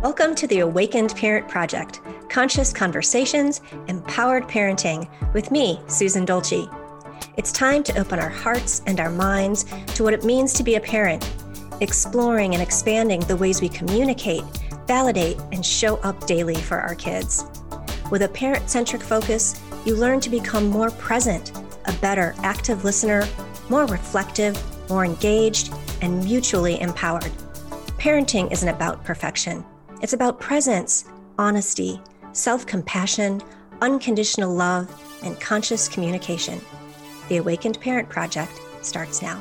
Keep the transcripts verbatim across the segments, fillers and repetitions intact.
Welcome to the Awakened Parent Project, conscious conversations, empowered parenting with me, Susan Dolce. It's time to open our hearts and our minds to what it means to be a parent, exploring and expanding the ways we communicate, validate, and show up daily for our kids. With a parent-centric focus, you learn to become more present, a better active listener, more reflective, more engaged, and mutually empowered. Parenting isn't about perfection. It's about presence, honesty, self-compassion, unconditional love, and conscious communication. The Awakened Parent Project starts now.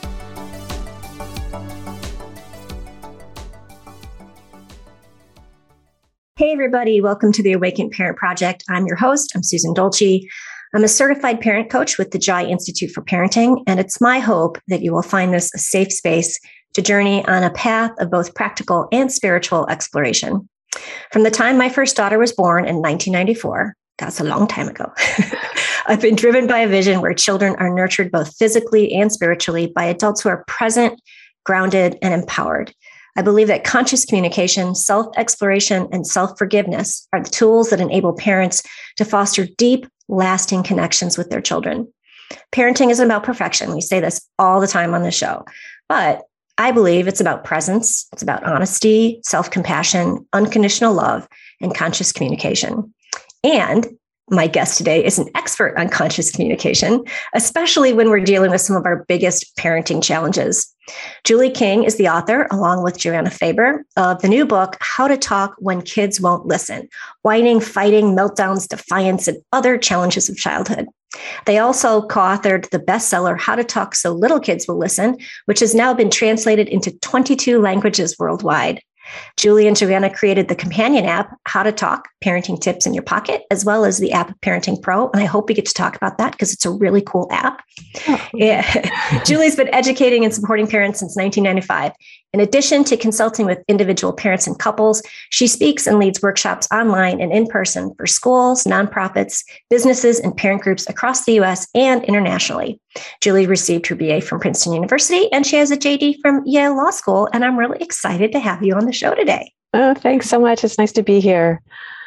Hey everybody, welcome to the Awakened Parent Project. I'm your host, I'm Susan Dolce. I'm a certified parent coach with the Jai Institute for Parenting, and it's my hope that you will find this a safe space to journey on a path of both practical and spiritual exploration. From the time my first daughter was born in nineteen ninety-four, that's a long time ago, I've been driven by a vision where children are nurtured both physically and spiritually by adults who are present, grounded, and empowered. I believe that conscious communication, self-exploration, and self-forgiveness are the tools that enable parents to foster deep, lasting connections with their children. Parenting isn't about perfection. We say this all the time on the show, but I believe it's about presence, it's about honesty, self-compassion, unconditional love, and conscious communication. And my guest today is an expert on conscious communication, especially when we're dealing with some of our biggest parenting challenges. Julie King is the author, along with Joanna Faber, of the new book, How to Talk When Kids Won't Listen: Whining, Fighting, Meltdowns, Defiance, and Other Challenges of Childhood. They also co-authored the bestseller, How to Talk So Little Kids Will Listen, which has now been translated into twenty-two languages worldwide. Julie and Joanna created the companion app, How to Talk, Parenting Tips in Your Pocket, as well as the app Parenting Pro. And I hope we get to talk about that because it's a really cool app. Oh. Yeah. Julie's been educating and supporting parents since nineteen ninety-five. In addition to consulting with individual parents and couples, she speaks and leads workshops online and in person for schools, nonprofits, businesses, and parent groups across the U S and internationally. Julie received her B A from Princeton University, and she has a J D from Yale Law School. And I'm really excited to have you on the show today. Oh, thanks so much. It's nice to be here.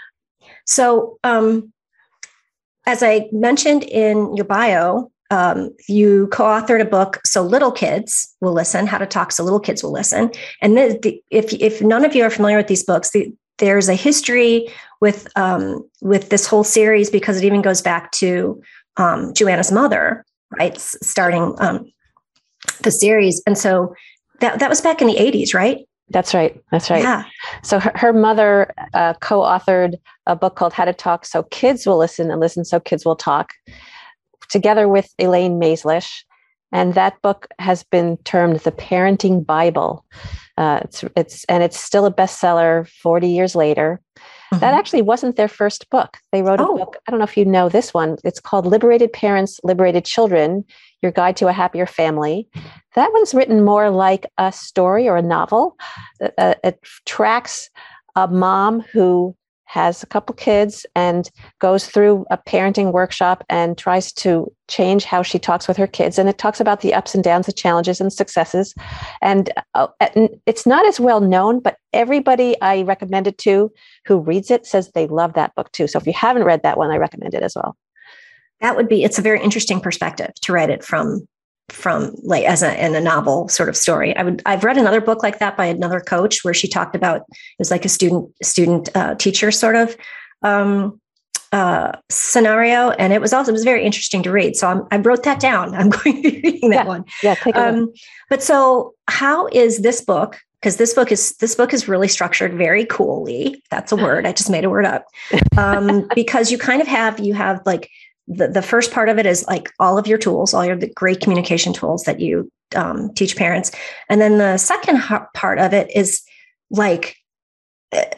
So, um, as I mentioned in your bio, um, you co-authored a book, So Little Kids Will Listen, How to Talk So Little Kids Will Listen. And the, the, if if none of you are familiar with these books, the, there's a history with um, with this whole series because it even goes back to um, Joanna's mother, right? S- starting um, the series. And so that, that was back in the eighties, right? That's right. That's right. Yeah. So her, her mother uh, co-authored a book called How to Talk So Kids Will Listen and Listen So Kids Will Talk, together with Elaine Maislish. And that book has been termed the Parenting Bible. Uh, it's it's and it's still a bestseller forty years later. Mm-hmm. That actually wasn't their first book. They wrote oh. a book. I don't know if you know this one. It's called Liberated Parents, Liberated Children, Your Guide to a Happier Family. That one's written more like a story or a novel. Uh, it tracks a mom who has a couple kids and goes through a parenting workshop and tries to change how she talks with her kids. And it talks about the ups and downs, the challenges and successes. And uh, it's not as well known, but everybody I recommend it to who reads it says they love that book too. So if you haven't read that one, I recommend it as well. That would be, it's a very interesting perspective to read it from, from like as a, in a novel sort of story. I would, I've read another book like that by another coach where she talked about, it was like a student, student uh, teacher sort of um, uh, scenario. And it was also, it was very interesting to read. So I'm, I wrote that down. I'm going to be reading that yeah, one. Yeah. Take a um, look. But so how is this book? Because this book is this book is really structured very coolly. That's a word. I just made a word up. Um, because you kind of have, you have like, The, the first part of it is like all of your tools, all your the great communication tools that you um, teach parents. And then the second ha- part of it is like, uh,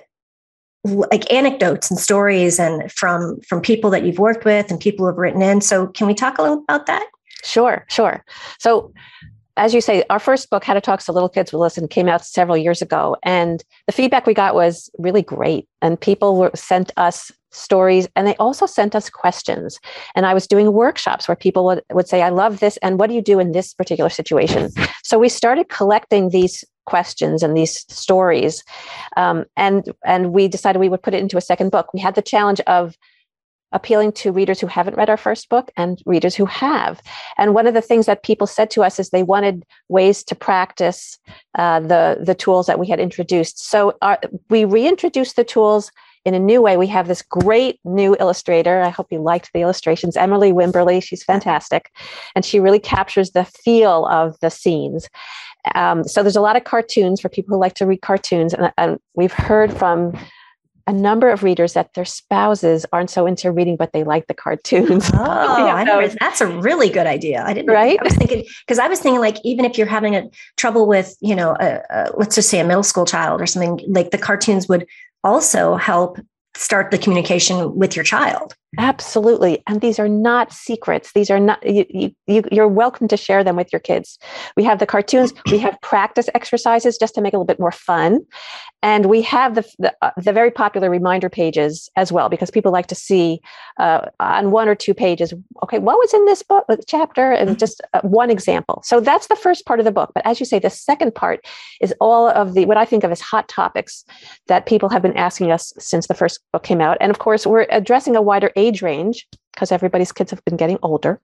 like anecdotes and stories and from, from people that you've worked with and people who have written in. So can we talk a little about that? Sure, sure. So as you say, our first book, How to Talk So Little Kids Will Listen, came out several years ago. And the feedback we got was really great. And people were sent us stories, and they also sent us questions. And I was doing workshops where people would, would say, I love this, and what do you do in this particular situation? So we started collecting these questions and these stories, um, and and we decided we would put it into a second book. We had the challenge of appealing to readers who haven't read our first book and readers who have. And one of the things that people said to us is they wanted ways to practice uh, the, the tools that we had introduced. So our, we reintroduced the tools in a new way. We have this great new illustrator. I hope you liked the illustrations, Emily Wimberly. She's fantastic. And she really captures the feel of the scenes. Um, so there's a lot of cartoons for people who like to read cartoons. And, and we've heard from a number of readers that their spouses aren't so into reading, but they like the cartoons. Oh, I never, that's a really good idea. I didn't, right? I was thinking, because I was thinking like, even if you're having a trouble with, you know, a, a, let's just say a middle school child or something, like the cartoons would also help start the communication with your child. Absolutely. And these are not secrets. These are not, you, you, you, you're welcome to share them with your kids. We have the cartoons, we have practice exercises just to make it a little bit more fun. And we have the, the, uh, the very popular reminder pages as well, because people like to see uh, on one or two pages, okay, what was in this book chapter? And just uh, one example. So that's the first part of the book. But as you say, the second part is all of the, what I think of as hot topics that people have been asking us since the first book came out. And of course, we're addressing a wider age range because everybody's kids have been getting older.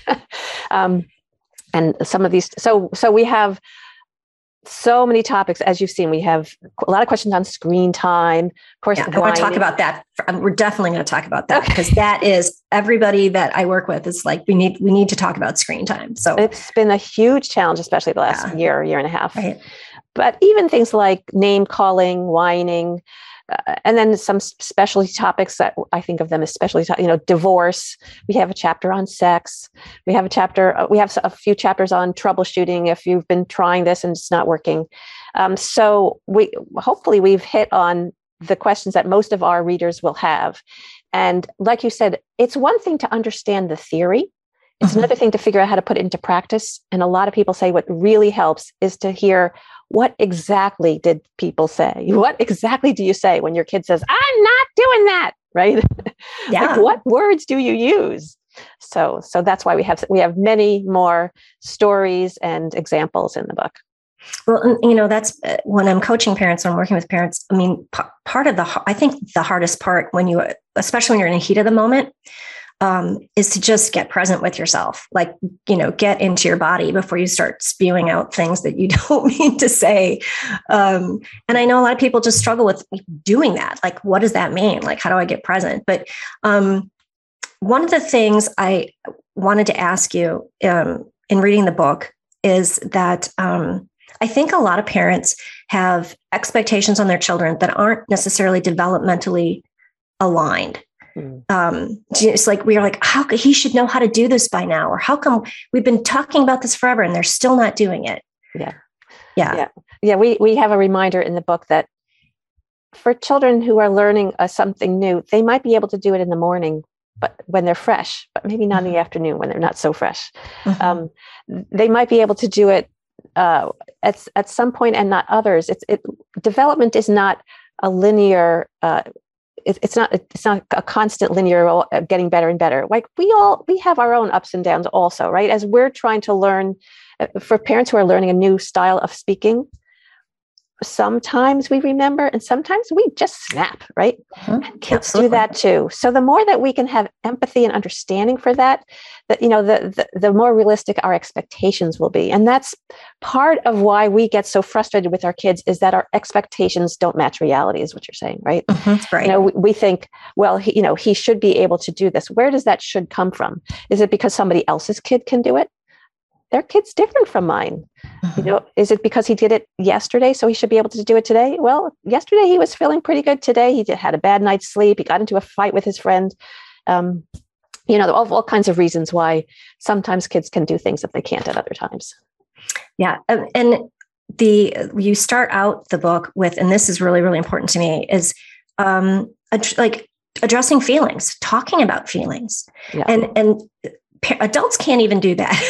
um, and some of these, so, so we have so many topics, as you've seen. We have a lot of questions on screen time. Of course, yeah, I want to talk about that. We're definitely going to talk about that, because that is, everybody that I work with is like, we need, we need to talk about screen time. So it's been a huge challenge, especially the last yeah. year, year and a half. Right. But even things like name calling, whining, Uh, and then some specialty topics that I think of them as specialty, to- you know, divorce. We have a chapter on sex. We have a chapter, uh, we have a few chapters on troubleshooting if you've been trying this and it's not working. Um, so we hopefully we've hit on the questions that most of our readers will have. And like you said, it's one thing to understand the theory. It's mm-hmm. another thing to figure out how to put it into practice. And a lot of people say what really helps is to hear, what exactly did people say? What exactly do you say when your kid says, I'm not doing that, right? Yeah. Like, what words do you use? So, so that's why we have, we have many more stories and examples in the book. Well, you know, that's uh, when I'm coaching parents, when I'm working with parents. I mean, p- part of the, I think the hardest part when you, especially when you're in the heat of the moment, Um, is to just get present with yourself, like, you know, get into your body before you start spewing out things that you don't mean to say. Um, and I know a lot of people just struggle with doing that. Like, what does that mean? Like, how do I get present? But um, one of the things I wanted to ask you um, in reading the book is that um, I think a lot of parents have expectations on their children that aren't necessarily developmentally aligned. Um, it's like, we are like, how could he should know how to do this by now? Or how come we've been talking about this forever and they're still not doing it? Yeah. Yeah. Yeah. Yeah. We, we have a reminder in the book that for children who are learning uh, something new, they might be able to do it in the morning, but when they're fresh, but maybe not mm-hmm. in the afternoon when they're not so fresh. Mm-hmm. Um, they might be able to do it uh, at, at some point and not others. It's it development is not a linear, uh, it's not, it's not a constant linear getting better and better. Like we all, we have our own ups and downs also, right? As we're trying to learn, for parents who are learning a new style of speaking, sometimes we remember and sometimes we just snap, right? Mm-hmm. And kids Absolutely. do that too. So the more that we can have empathy and understanding for that, that, you know, the, the, the more realistic our expectations will be. And that's part of why we get so frustrated with our kids, is that our expectations don't match reality, is what you're saying, right? Mm-hmm. Right. You know, we, we think, well, he, you know, he should be able to do this. Where does that should come from? Is it because somebody else's kid can do it? Their kid's different from mine. Mm-hmm. You know, is it because he did it yesterday, so he should be able to do it today? Well, yesterday he was feeling pretty good. Today he did, had a bad night's sleep. He got into a fight with his friend. Um, you know, all, all kinds of reasons why sometimes kids can do things that they can't at other times. Yeah, and, and the you start out the book with, and this is really, really important to me, is um, ad- like addressing feelings, talking about feelings, yeah. and and pa- adults can't even do that.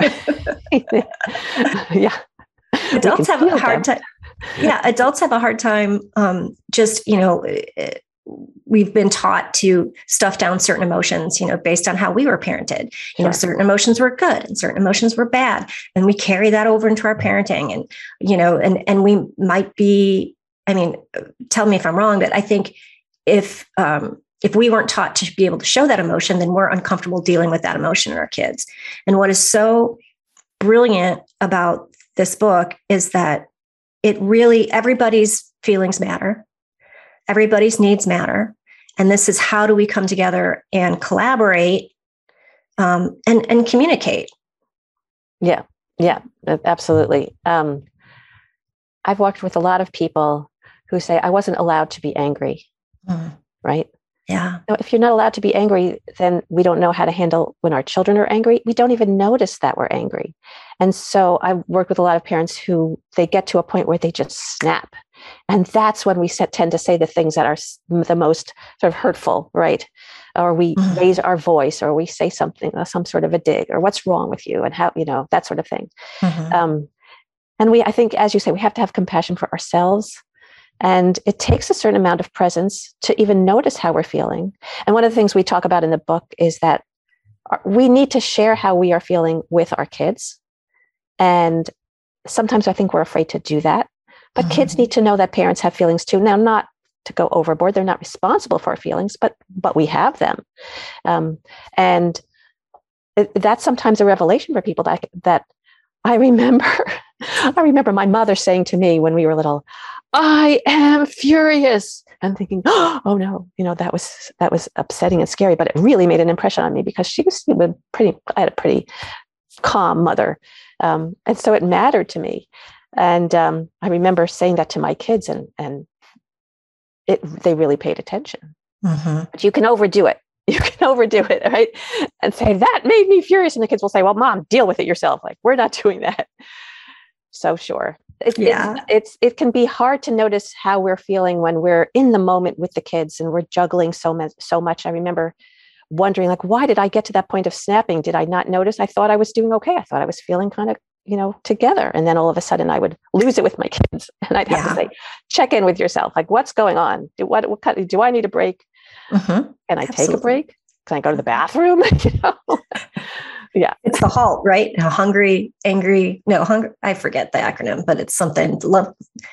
Yeah. Adults have a hard time. Yeah. Adults have a hard time um, just, you know, we've been taught to stuff down certain emotions, you know, based on how we were parented. You know, certain emotions were good and certain emotions were bad. And we carry that over into our parenting. And, you know, and, and we might be, I mean, tell me if I'm wrong, but I think if, um, if we weren't taught to be able to show that emotion, then we're uncomfortable dealing with that emotion in our kids. And what is so brilliant about this book is that it really, everybody's feelings matter. Everybody's needs matter. And this is how do we come together and collaborate um, and, and communicate. Yeah, yeah, absolutely. Um, I've worked with a lot of people who say, I wasn't allowed to be angry, mm. right? Yeah. Now, if you're not allowed to be angry, then we don't know how to handle when our children are angry. We don't even notice that we're angry. And so I've worked with a lot of parents who they get to a point where they just snap. And that's when we set, tend to say the things that are the most sort of hurtful, right? Or we mm-hmm. raise our voice, or we say something, uh, some sort of a dig, or what's wrong with you, and how, you know, that sort of thing. Mm-hmm. Um, and we, I think, as you say, we have to have compassion for ourselves. And it takes a certain amount of presence to even notice how we're feeling. And one of the things we talk about in the book is that we need to share how we are feeling with our kids. And sometimes I think we're afraid to do that. But mm-hmm. kids need to know that parents have feelings too. Now, not to go overboard. They're not responsible for our feelings, but but we have them. Um, and it, that's sometimes a revelation for people that, that I remember. I remember my mother saying to me when we were little, I am furious. I'm thinking, oh no, you know, that was, that was upsetting and scary, but it really made an impression on me because she was pretty, I had a pretty calm mother. Um, and so it mattered to me. And um, I remember saying that to my kids, and, and it, they really paid attention. Mm-hmm. But you can overdo it. You can overdo it, right? And say, that made me furious. And the kids will say, well, Mom, deal with it yourself. Like, we're not doing that. So sure. It, yeah. it's, it's, it can be hard to notice how we're feeling when we're in the moment with the kids and we're juggling so much, so much. I remember wondering, like, why did I get to that point of snapping? Did I not notice? I thought I was doing okay. I thought I was feeling kind of, you know, together. And then all of a sudden I would lose it with my kids. And I'd have yeah. to say, check in with yourself. Like, what's going on? Do what, what kind, do I need a break? Mm-hmm. Can I Absolutely. take a break? Can I go to the bathroom? you know? Yeah. It's the HALT, right? Hungry, angry, no, hungry. I forget the acronym, but it's something. Love.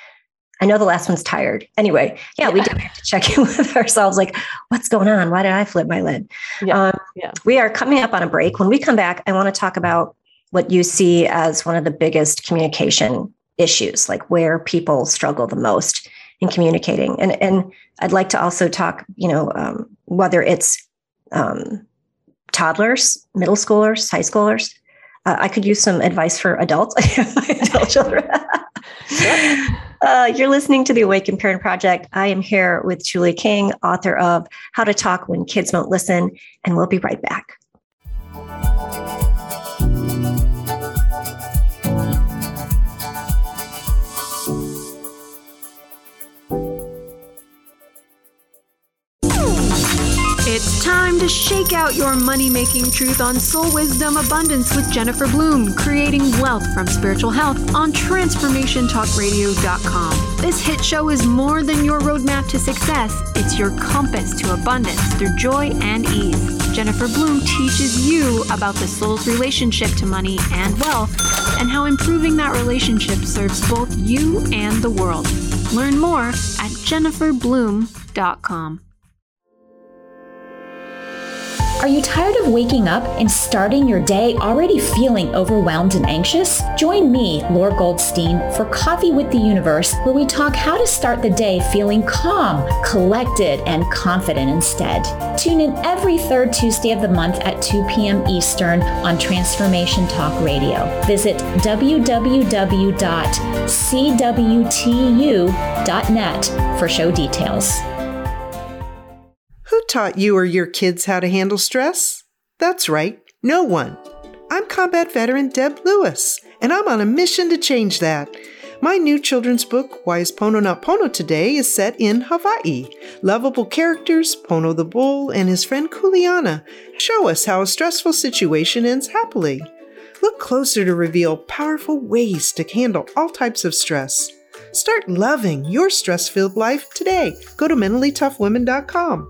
I know the last one's tired. Anyway, yeah, yeah. we do have to check in with ourselves. Like, what's going on? Why did I flip my lid? Yeah. Um, yeah. We are coming up on a break. When we come back, I want to talk about what you see as one of the biggest communication issues, like where people struggle the most in communicating. And, and I'd like to also talk, you know, um, whether it's um, toddlers, middle schoolers, high schoolers. Uh, I could use some advice for adults. I have my adult children. uh, you're listening to the Awakened Parent Project. I am here with Julie King, author of How to Talk When Kids Won't Listen, and we'll be right back. It's time to shake out your money-making truth on Soul Wisdom Abundance with Jennifer Bloom, creating wealth from spiritual health on transformation talk radio dot com. This hit show is more than your roadmap to success. It's your compass to abundance through joy and ease. Jennifer Bloom teaches you about the soul's relationship to money and wealth, and how improving that relationship serves both you and the world. Learn more at jennifer bloom dot com. Are you tired of waking up and starting your day already feeling overwhelmed and anxious? Join me, Laura Goldstein, for Coffee with the Universe, where we talk how to start the day feeling calm, collected, and confident instead. Tune in every third Tuesday of the month at two p.m. Eastern on Transformation Talk Radio. Visit w w w dot c w t u dot net for show details. Who taught you or your kids how to handle stress? That's right, no one. I'm combat veteran Deb Lewis, and I'm on a mission to change that. My new children's book, Why is Pono Not Pono Today, is set in Hawaii. Lovable characters, Pono the bull and his friend Kuleana, show us how a stressful situation ends happily. Look closer to reveal powerful ways to handle all types of stress. Start loving your stress-filled life today. Go to mentally tough women dot com.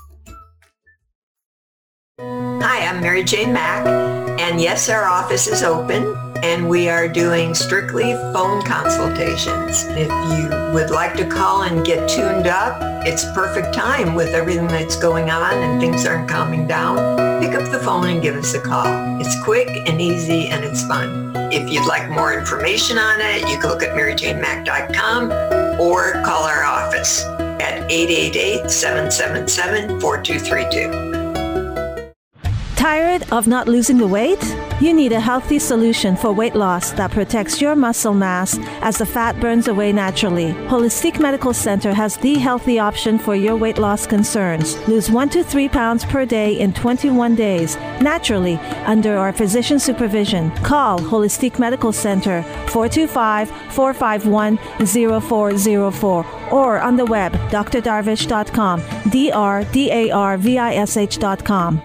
Hi, I'm Mary Jane Mack, and yes, our office is open, and we are doing strictly phone consultations. If you would like to call and get tuned up, it's perfect time with everything that's going on and things aren't calming down. Pick up the phone and give us a call. It's quick and easy, and it's fun. If you'd like more information on it, you can look at mary jane mack dot com or call our office at eight eight eight, seven seven seven, four two three two. Tired of not losing the weight? You need a healthy solution for weight loss that protects your muscle mass as the fat burns away naturally. Holistic Medical Center has the healthy option for your weight loss concerns. Lose one to three pounds per day in twenty-one days, naturally, under our physician supervision. Call Holistic Medical Center, four two five, four five one, zero four zero four, or on the web, d r darvish dot com, D R D A R V I S H dot com.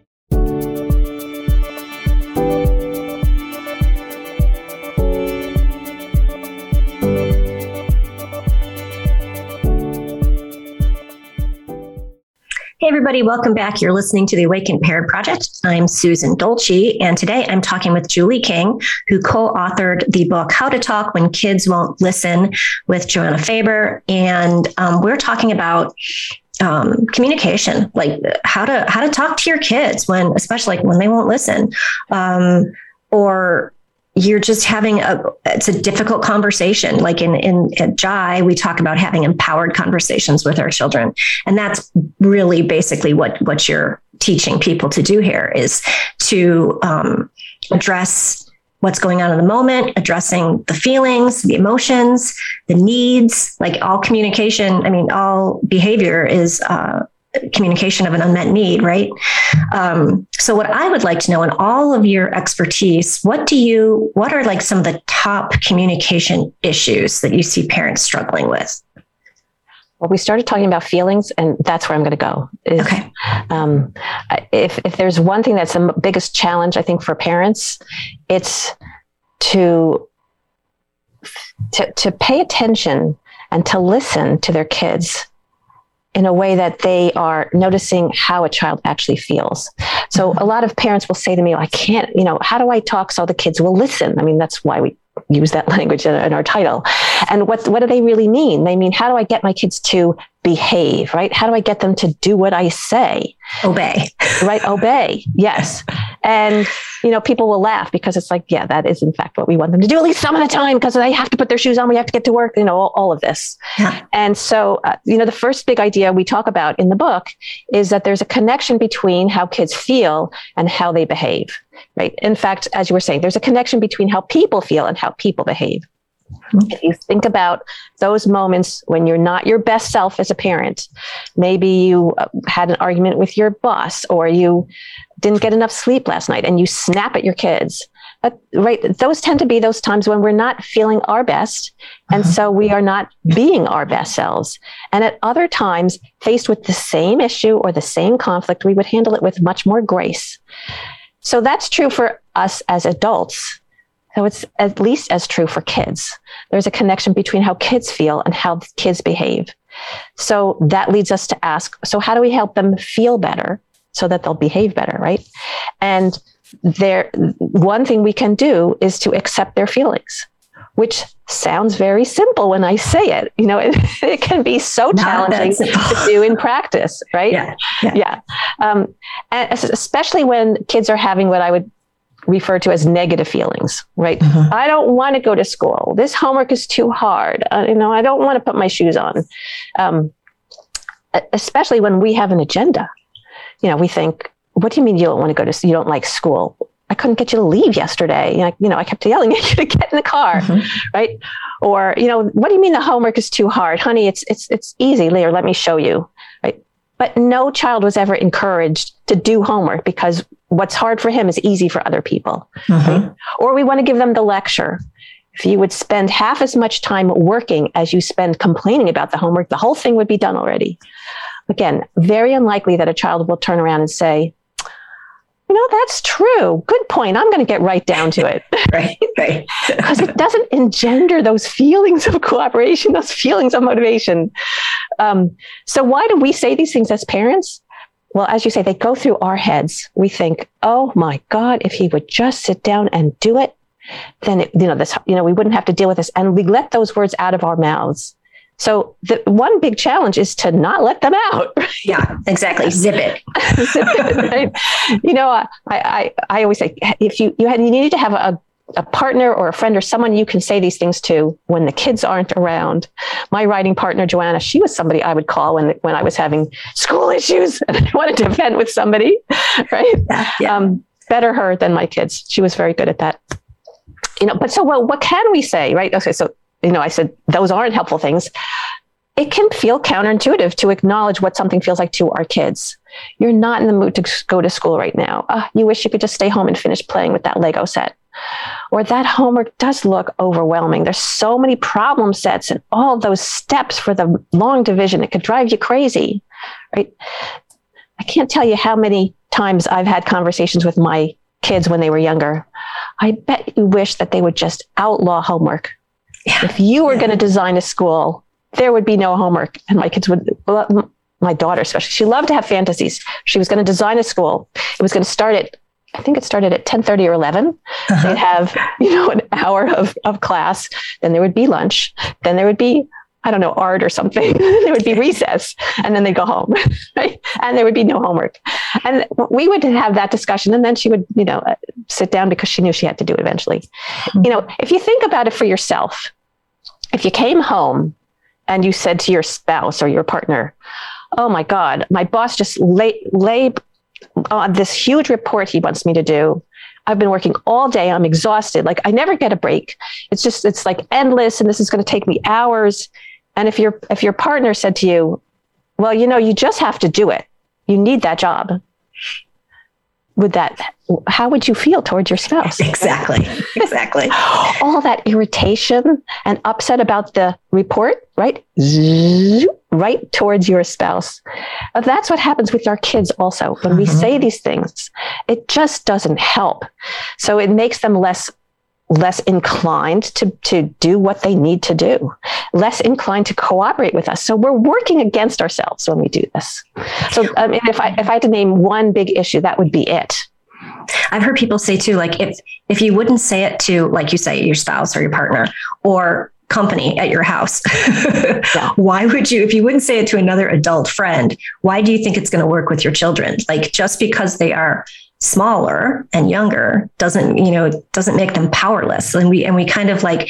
Hey everybody, welcome back. You're listening to the Awakened Parent Project. I'm Susan Dolce, and today I'm talking with Julie King, who co-authored the book How to Talk When Kids Won't Listen with Joanna Faber. And um, we're talking about um, communication, like how to how to talk to your kids when, especially like when they won't listen, um, or you're just having a, it's a difficult conversation. Like in, in at J I, we talk about having empowered conversations with our children. And that's really basically what, what you're teaching people to do here is to um, address what's going on in the moment, addressing the feelings, the emotions, the needs, like all communication. I mean, all behavior is, uh, communication of an unmet need, right? Um, so what I would like to know in all of your expertise, what do you, what are like some of the top communication issues that you see parents struggling with? Well, we started talking about feelings, and that's where I'm going to go. Is, okay. Um, if, if there's one thing that's the biggest challenge, I think, for parents, it's to, to, to pay attention and to listen to their kids in a way that they are noticing how a child actually feels. So a lot of parents will say to me, I can't, you know, how do I talk so the kids will listen? I mean, that's why we use that language in, in our title. And what, what do they really mean? They mean, how do I get my kids to behave, right? How do I get them to do what I say? Obey. Right? Obey. Yes. And, you know, people will laugh because it's like, yeah, that is in fact what we want them to do, at least some of the time, because they have to put their shoes on. We have to get to work, you know, all, all of this. Yeah. And so, uh, you know, the first big idea we talk about in the book is that there's a connection between how kids feel and how they behave, right? In fact, as you were saying, there's a connection between how people feel and how people behave. Mm-hmm. If you think about those moments when you're not your best self as a parent, maybe you had an argument with your boss, or you didn't get enough sleep last night and you snap at your kids, but, right? Those tend to be those times when we're not feeling our best. And mm-hmm. so we are not being our best selves. And at other times, faced with the same issue or the same conflict, we would handle it with much more grace. So that's true for us as adults. So it's at least as true for kids. There's a connection between how kids feel and how kids behave. So that leads us to ask, so how do we help them feel better so that they'll behave better, right? And there, one thing we can do is to accept their feelings, which sounds very simple when I say it. You know, it, it can be so Not challenging to do in practice, right? Yeah. Yeah. yeah. Um, and especially when kids are having what I would refer to as negative feelings, right? Mm-hmm. I don't want to go to school. This homework is too hard. Uh, you know, I don't want to put my shoes on. Um, especially when we have an agenda. You know, we think, what do you mean you don't want to go to, you don't like school? I couldn't get you to leave yesterday. You know, you know I kept yelling at you to get in the car, mm-hmm. right? Or, you know, what do you mean the homework is too hard? Honey, it's, it's, it's easy. Leah, let me show you, right? But no child was ever encouraged to do homework because what's hard for him is easy for other people. Mm-hmm. Right? Or we want to give them the lecture. If you would spend half as much time working as you spend complaining about the homework, the whole thing would be done already. Again, very unlikely that a child will turn around and say, you know, that's true. Good point. I'm going to get right down to it. Right, right. Because it doesn't engender those feelings of cooperation, those feelings of motivation. Um, so why do we say these things as parents? Well, as you say, they go through our heads. We think, oh my God, if he would just sit down and do it, then, it, you know, this, you know, we wouldn't have to deal with this. And we let those words out of our mouths. So the one big challenge is to not let them out. Yeah, exactly. Zip it. Zip it, right? You know, I, I, I always say, if you, you had, you need to have a, a partner or a friend or someone you can say these things to when the kids aren't around. My writing partner, Joanna, she was somebody I would call when, when I was having school issues and I wanted to vent with somebody, right? Yeah, yeah. Um, better her than my kids. She was very good at that. You know, but so well, what can we say, right? Okay, so, you know, I said, those aren't helpful things. It can feel counterintuitive to acknowledge what something feels like to our kids. You're not in the mood to go to school right now. Uh, you wish you could just stay home and finish playing with that Lego set. Or that homework does look overwhelming. There's so many problem sets and all those steps for the long division. It could drive you crazy, right? I can't tell you how many times I've had conversations with my kids when they were younger. I bet you wish that they would just outlaw homework. Yeah. If you were yeah. going to design a school, there would be no homework. And my kids would, well, my daughter especially, she loved to have fantasies. She was going to design a school. It was going to start at, I think it started at ten thirty or eleven. Uh-huh. They'd have, you know, an hour of, of class. Then there would be lunch. Then there would be, I don't know, art or something. There would be recess. And then they'd go home, right? And there would be no homework. And we would have that discussion. And then she would, you know, uh, sit down because she knew she had to do it eventually. Mm-hmm. You know, if you think about it for yourself, if you came home and you said to your spouse or your partner, oh my God, my boss just lay, lay on this huge report he wants me to do. I've been working all day. I'm exhausted. Like I never get a break. It's just, it's like endless. And this is going to take me hours. And if your, if your partner said to you, well, you know, you just have to do it. You need that job. Would that, how would you feel towards your spouse? Exactly. Exactly. All that irritation and upset about the report, right? Right towards your spouse. That's what happens with our kids also. When mm-hmm. we say these things, it just doesn't help. So it makes them less less inclined to, to do what they need to do, less inclined to cooperate with us. So we're working against ourselves when we do this. So I mean, if I if I had to name one big issue, that would be it. I've heard people say too, like if if you wouldn't say it to, like you say, your spouse or your partner or company at your house, yeah. why would you, if you wouldn't say it to another adult friend, why do you think it's going to work with your children? Like just because they are smaller and younger doesn't, you know, doesn't make them powerless. And we, and we kind of like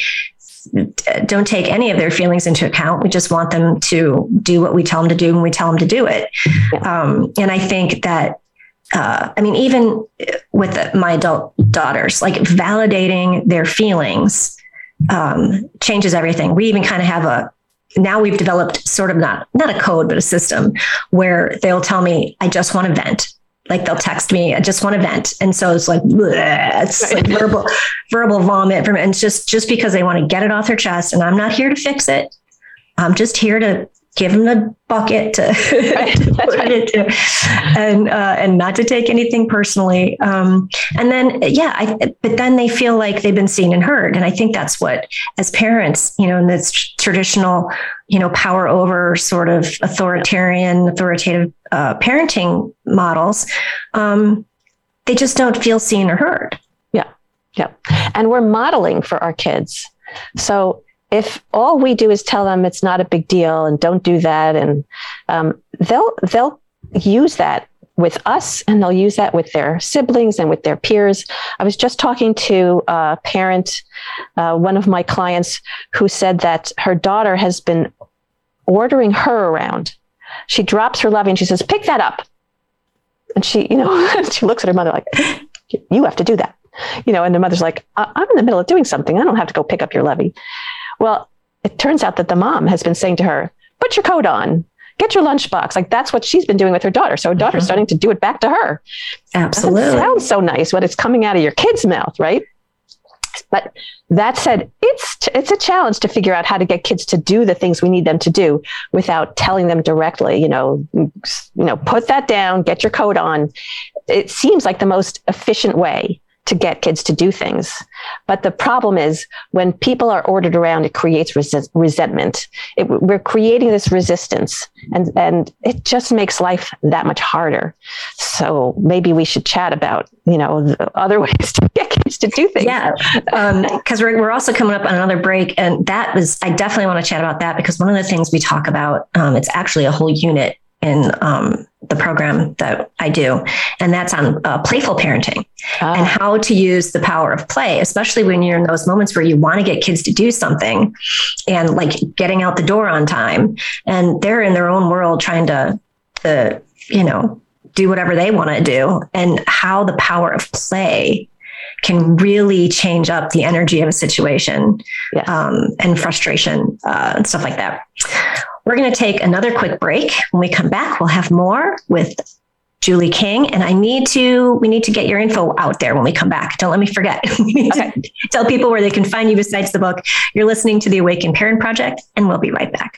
don't take any of their feelings into account. We just want them to do what we tell them to do when we tell them to do it. Yeah. Um, and I think that, uh, I mean, even with the, my adult daughters, like validating their feelings um, changes everything. We even kind of have a, now we've developed sort of not, not a code, but a system where they'll tell me, I just want to vent. Like they'll text me, I just want to vent. And so it's like, bleh, it's like verbal, verbal vomit from, and it's just, just because they want to get it off their chest. And I'm not here to fix it. I'm just here to give them the bucket to, right. to put right. it into, and, uh, and not to take anything personally. Um, and then, yeah, I, but then they feel like they've been seen and heard. And I think that's what, as parents, you know, in this traditional, you know, power over sort of authoritarian, authoritative uh, parenting models, um, they just don't feel seen or heard. Yeah. Yeah. And we're modeling for our kids. So if all we do is tell them it's not a big deal and don't do that, and um, they'll they'll use that with us, and they'll use that with their siblings and with their peers. I was just talking to a parent, uh, one of my clients, who said that her daughter has been ordering her around. She drops her lovey and she says, "Pick that up," and she, you know, she looks at her mother like, "You have to do that," you know, and the mother's like, "I'm in the middle of doing something. I don't have to go pick up your levy." Well, it turns out that the mom has been saying to her, "Put your coat on, get your lunchbox." Like that's what she's been doing with her daughter. So her daughter's mm-hmm. starting to do it back to her. Absolutely. It sounds so nice when it's coming out of your kid's mouth, right? But that said, it's it's a challenge to figure out how to get kids to do the things we need them to do without telling them directly, you know, you know, put that down, get your coat on. it seems like the most efficient way to get kids to do things. But the problem is when people are ordered around, it creates res- resentment. It, we're creating this resistance, and, and it just makes life that much harder. So maybe we should chat about, you know, the other ways to get kids to do things. Yeah, because um, we're, we're also coming up on another break. And that was, I definitely want to chat about that, because one of the things we talk about, um, it's actually a whole unit in um, the program that I do. And that's on uh, playful parenting oh. and how to use the power of play, especially when you're in those moments where you want to get kids to do something and like getting out the door on time. And they're in their own world trying to, to you know, do whatever they want to do, and how the power of play can really change up the energy of a situation yes. um, and frustration uh, and stuff like that. We're going to take another quick break. When we come back, we'll have more with Julie King. And I need to, we need to get your info out there when we come back. Don't let me forget. We need okay. to tell people where they can find you besides the book. You're listening to the Awaken Parent Project, and we'll be right back.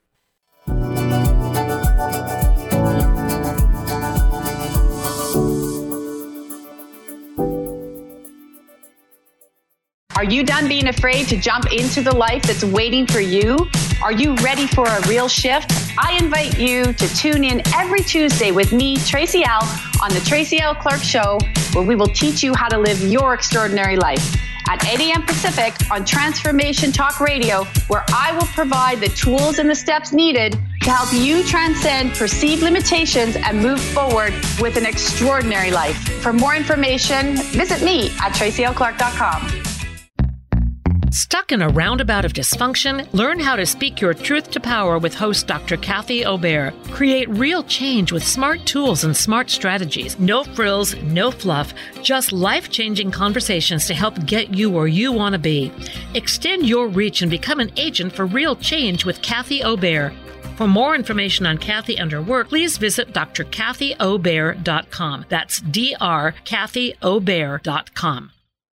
Are you done being afraid to jump into the life that's waiting for you? Are you ready for a real shift? I invite you to tune in every Tuesday with me, Tracy L, on the Tracy L Clark Show, where we will teach you how to live your extraordinary life. At eight a.m. Pacific on Transformation Talk Radio, where I will provide the tools and the steps needed to help you transcend perceived limitations and move forward with an extraordinary life. For more information, visit me at tracy l clark dot com. Stuck in a roundabout of dysfunction? Learn how to speak your truth to power with host Doctor Kathy Obear. Create real change with smart tools and smart strategies. No frills, no fluff, just life-changing conversations to help get you where you want to be. Extend your reach and become an agent for real change with Kathy Obear. For more information on Kathy and her work, please visit d r kathy obear dot com. That's D R kathy obear dot com.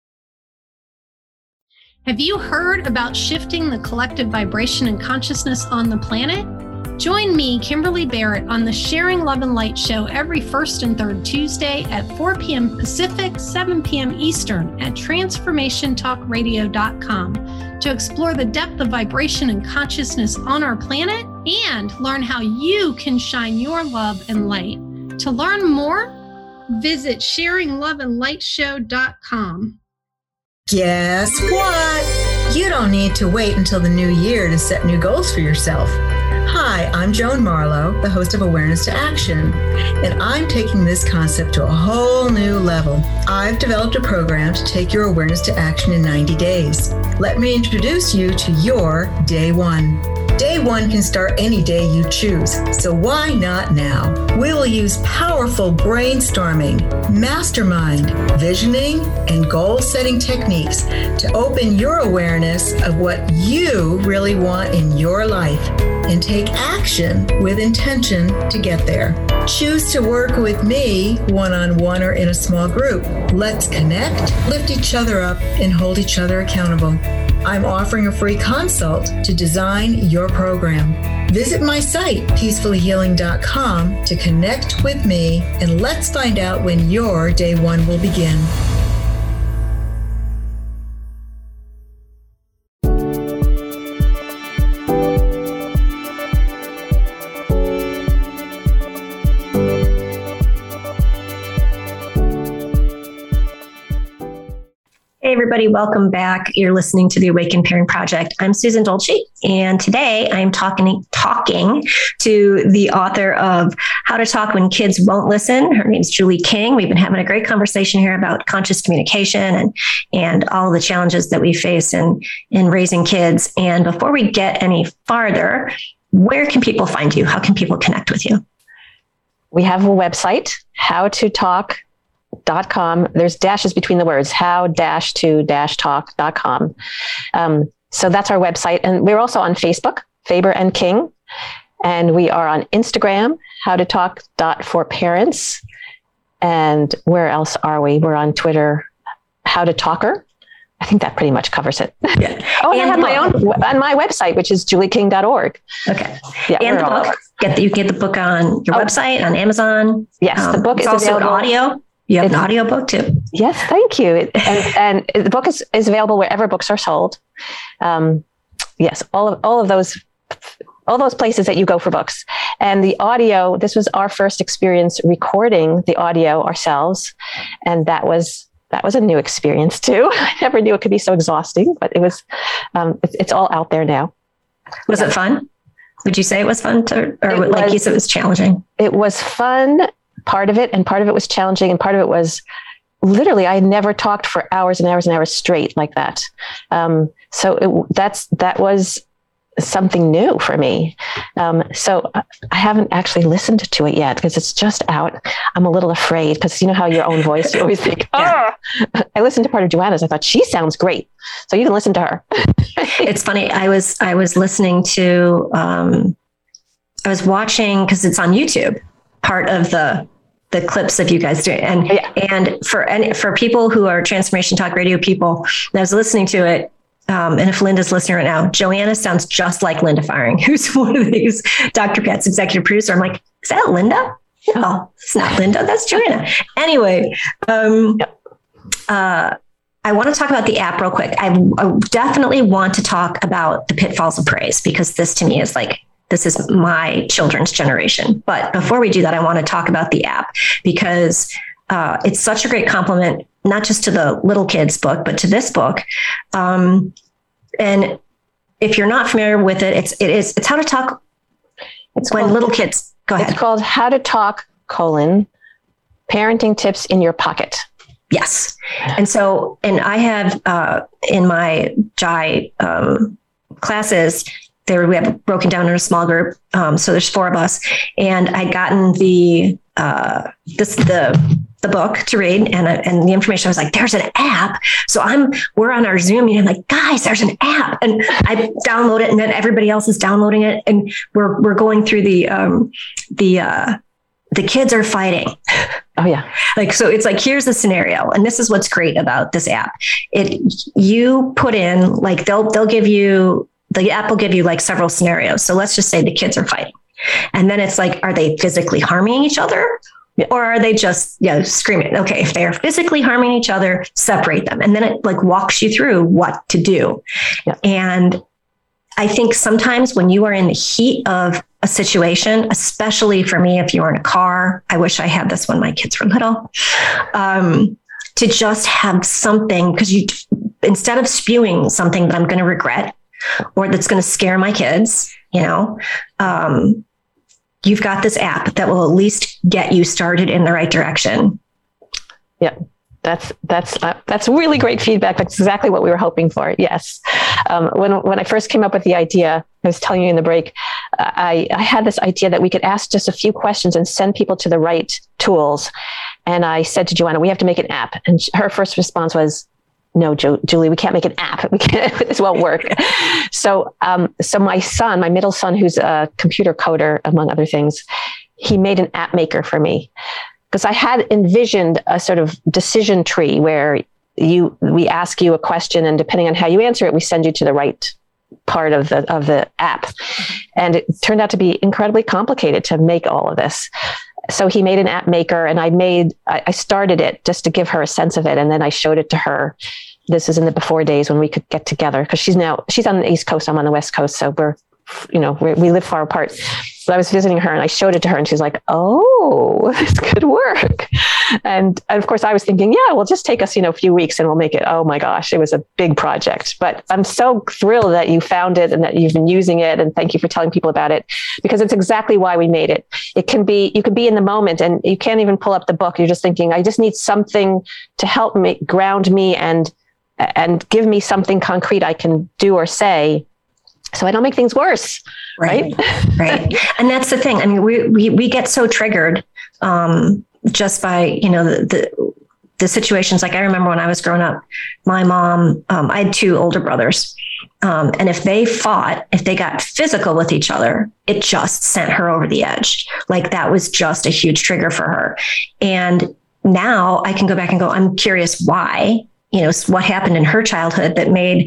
Have you heard about shifting the collective vibration and consciousness on the planet? Join me, Kimberly Barrett, on the Sharing Love and Light show every first and third Tuesday at four p.m. Pacific, seven p.m. Eastern at transformation talk radio dot com to explore the depth of vibration and consciousness on our planet and learn how you can shine your love and light. To learn more, visit sharing love and light show dot com. Guess what? You don't need to wait until the new year to set new goals for yourself. Hi, I'm Joan Marlowe, the host of Awareness to Action, and I'm taking this concept to a whole new level. I've developed a program to take your awareness to action in ninety days. Let me introduce you to your Day One. Day one can start any day you choose, so why not now? We will use powerful brainstorming, mastermind, visioning, and goal-setting techniques to open your awareness of what you really want in your life and take action with intention to get there. Choose to work with me one-on-one or in a small group. Let's connect, lift each other up, and hold each other accountable. I'm offering a free consult to design your program. Visit my site, peacefully healing dot com, to connect with me, and let's find out when your day one will begin. Hey, everybody, welcome back. You're listening to the Awaken Parent Project. I'm Susan Dolce, and today I'm talking talking to the author of How to Talk When Kids Won't Listen. Her name's Julie King. We've been having a great conversation here about conscious communication and, and all the challenges that we face in, in raising kids. And before we get any farther, where can people find you? How can people connect with you? We have a website, how to talk dot com. There's dashes between the words, how dash to dash talk dot com. Um, so that's our website. And we're also on Facebook, Faber and King. And we are on Instagram, how to talk dot for parents. And where else are we? We're on Twitter, how to talker. I think that pretty much covers it. Yeah. Oh, and, and I have my own on my website, which is julie king dot org. Okay. Yeah, and we're the all book. get the, you can get the book on your oh. website, on Amazon. Yes, um, the book is also available. An audio. You have it's, an audio book too. Yes, thank you. It, and, and the book is, is available wherever books are sold. Um, yes, all of all of those all those places that you go for books. And the audio, this was our first experience recording the audio ourselves. And that was, that was a new experience too. I never knew it could be so exhausting, but it was, um, it's, it's all out there now. Was yeah. it fun? Would you say it was fun to, or it like was, you said, it was challenging? It was fun, part of it, and part of it was challenging. And part of it was literally, I had never talked for hours and hours and hours straight like that. Um, so it, that's, that was something new for me. Um, so I haven't actually listened to it yet because it's just out. I'm a little afraid because you know how your own voice, you always think, oh, yeah. I listened to part of Joanna's. I thought she sounds great. So you can listen to her. It's funny. I was, I was listening to, um, I was watching cause it's on YouTube, part of the, the clips of you guys doing. And, yeah. and for, and for people who are Transformation Talk Radio people, and I was listening to it. Um, and if Linda's listening right now, Joanna sounds just like Linda Firing, who's one of these Doctor Pat's executive producer. I'm like, is that Linda? No, it's not Linda. That's Joanna. Anyway, um, uh, I want to talk about the app real quick. I, I definitely want to talk about the pitfalls of praise because this to me is like, this is my children's generation. But before we do that, I want to talk about the app because uh, it's such a great compliment, not just to the little kids book, but to this book. Um, and if you're not familiar with it, it's, it is, it's how to talk. It's when called, little kids go ahead. It's called How to Talk colon Parenting Tips in Your Pocket. Yes. And so, and I have, uh, in my J I, um, classes, there we have broken down in a small group. Um, so there's four of us and I'd gotten the, uh, this, the, the book to read and, uh, and the information. I was like, there's an app. So I'm, we're on our Zoom meeting. I'm like, guys, there's an app. And I download it and then everybody else is downloading it. And we're, we're going through the, um, the, uh, the kids are fighting. Oh yeah. Like, so it's like, here's the scenario. And this is what's great about this app. It, you put in like, they'll, they'll give you, the app will give you like several scenarios. So let's just say the kids are fighting. And then it's like, are they physically harming each other? Yeah. Or are they just, yeah, screaming? Okay, if they're physically harming each other, separate them. And then it like walks you through what to do. Yeah. And I think sometimes when you are in the heat of a situation, especially for me, if you're in a car, I wish I had this when my kids were little, um, to just have something, because you, instead of spewing something that I'm going to regret or that's going to scare my kids, you know, um, you've got this app that will at least get you started in the right direction. Yeah, that's that's uh, that's really great feedback. That's exactly what we were hoping for. Yes, um, when when I first came up with the idea, I was telling you in the break, uh, I I had this idea that we could ask just a few questions and send people to the right tools. And I said to Joanna, we have to make an app. And her first response was, no, jo- Julie, we can't make an app. We can't, this won't work. So, um, so my son, my middle son, who's a computer coder, among other things, he made an app maker for me because I had envisioned a sort of decision tree where you, we ask you a question and depending on how you answer it, we send you to the right part of the, of the app. And it turned out to be incredibly complicated to make all of this. So he made an app maker and I made, I, I started it just to give her a sense of it. And then I showed it to her. This is in the before days when we could get together because she's now, she's on the East Coast. I'm on the West Coast. So we're, you know, we're, we live far apart. So I was visiting her and I showed it to her and she's like, oh, this could work. And, and of course I was thinking, yeah, well, just take us, you know, a few weeks and we'll make it. Oh my gosh, it was a big project, but I'm so thrilled that you found it and that you've been using it. And thank you for telling people about it because it's exactly why we made it. It can be, you can be in the moment and you can't even pull up the book. You're just thinking, I just need something to help me ground me and, and give me something concrete I can do or say so I don't make things worse. Right. Right. right. And that's the thing. I mean, we, we, we get so triggered, um, just by, you know, the, the, the situations. Like I remember when I was growing up, my mom, um, I had two older brothers. Um, and if they fought, if they got physical with each other, it just sent her over the edge. Like that was just a huge trigger for her. And now I can go back and go, I'm curious why, you know, what happened in her childhood that made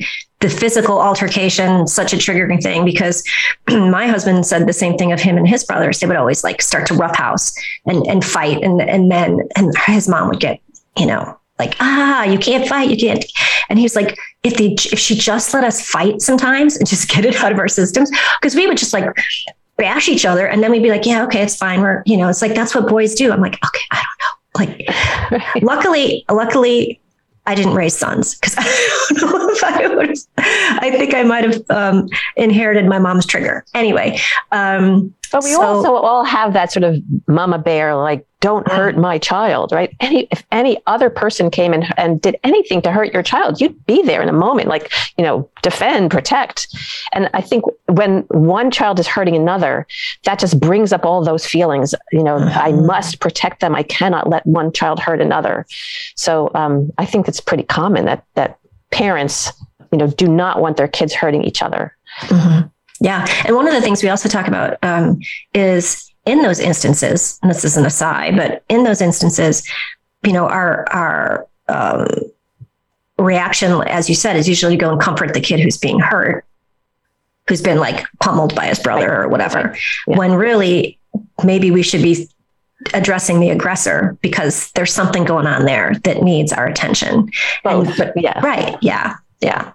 the physical altercation such a triggering thing? Because my husband said the same thing of him and his brothers. They would always like start to roughhouse and, and fight. And, and then, and his mom would get, you know, like, ah, you can't fight, you can't. And he was like, if they, if she just let us fight sometimes and just get it out of our systems, because we would just like bash each other. And then we'd be like, yeah, okay, it's fine. We're, you know, it's like, that's what boys do. I'm like, okay, I don't know. Like, luckily, luckily, I didn't raise sons because I don't know if I would. I think I might have um, inherited my mom's trigger. Anyway, um, but we so, also all have that sort of mama bear, like, don't hurt my child, right? Any if any other person came and, and did anything to hurt your child, you'd be there in a moment, like, you know, defend, protect. And I think when one child is hurting another, that just brings up all those feelings. You know, mm-hmm. I must protect them. I cannot let one child hurt another. So um, I think it's pretty common that that parents, you know, do not want their kids hurting each other. Mm-hmm. Yeah. And one of the things we also talk about um, is in those instances, and this is an aside, but in those instances, you know, our, our um, reaction, as you said, is usually to go and comfort the kid who's being hurt, who's been like pummeled by his brother or whatever, yeah. when really maybe we should be addressing the aggressor because there's something going on there that needs our attention. Both, and, but yeah. Right. Yeah. Yeah.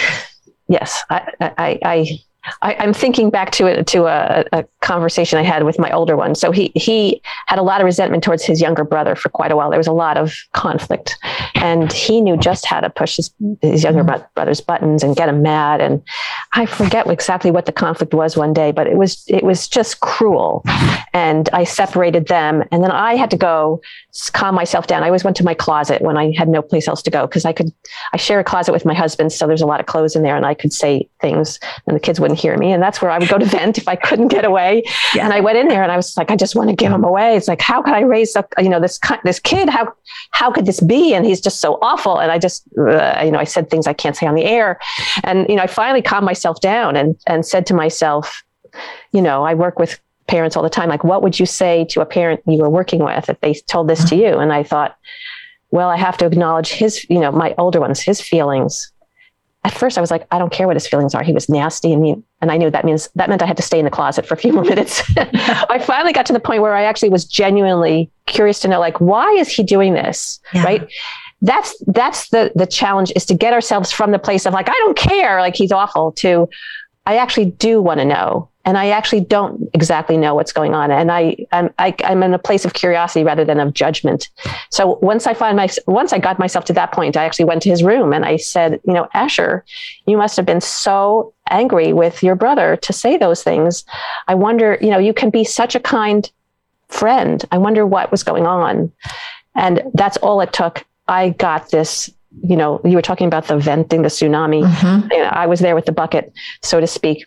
Yes. I, I, I I, I'm thinking back to it to a, a conversation I had with my older one. So he he had a lot of resentment towards his younger brother for quite a while. There was a lot of conflict, and he knew just how to push his, his younger mm-hmm. brother's buttons and get him mad. And I forget exactly what the conflict was one day, but it was it was just cruel. And I separated them, and then I had to go calm myself down. I always went to my closet when I had no place else to go because I could. I share a closet with my husband, so there's a lot of clothes in there, and I could say things, and the kids wouldn't hear me. And that's where I would go to vent if I couldn't get away. Yeah. And I went in there and I was like, I just want to give him away. It's like, how could I raise up, you know, this, this kid, how, how could this be? And he's just so awful. And I just, uh, you know, I said things I can't say on the air. And, you know, I finally calmed myself down and, and said to myself, you know, I work with parents all the time. Like, what would you say to a parent you were working with if they told this to you? And I thought, well, I have to acknowledge his, you know, my older ones, his feelings. At first I was like, I don't care what his feelings are. He was nasty and mean. And I knew that means that meant I had to stay in the closet for a few more minutes. I finally got to the point where I actually was genuinely curious to know, like, why is he doing this? Yeah. Right. That's, that's the, the challenge, is to get ourselves from the place of like, I don't care, like he's awful, to I actually do want to know. And I actually don't exactly know what's going on. And I, I'm, I, I'm in a place of curiosity rather than of judgment. So once I find my, once I got myself to that point, I actually went to his room and I said, you know, Asher, you must have been so angry with your brother to say those things. I wonder, you know, you can be such a kind friend. I wonder what was going on. And that's all it took. I got this, you know, you were talking about the venting, the tsunami. Mm-hmm. You know, I was there with the bucket, so to speak.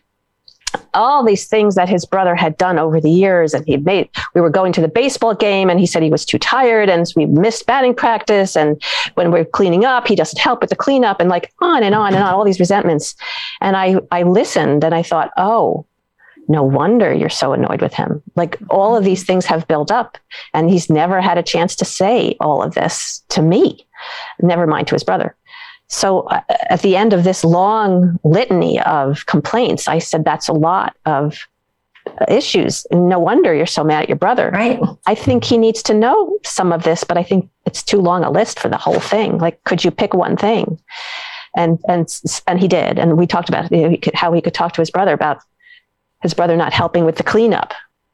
All these things that his brother had done over the years, and he made, we were going to the baseball game and he said he was too tired and we missed batting practice. And when we're cleaning up, he doesn't help with the cleanup, and like on and on and on, all these resentments. And I, I listened and I thought, oh, no wonder you're so annoyed with him. Like all of these things have built up and he's never had a chance to say all of this to me, never mind to his brother. So uh, at the end of this long litany of complaints, I said, that's a lot of issues. No wonder you're so mad at your brother. Right. I think he needs to know some of this, but I think it's too long a list for the whole thing. Like, could you pick one thing? And, and, and he did. And we talked about, you know, he could, how he could talk to his brother about his brother not helping with the cleanup.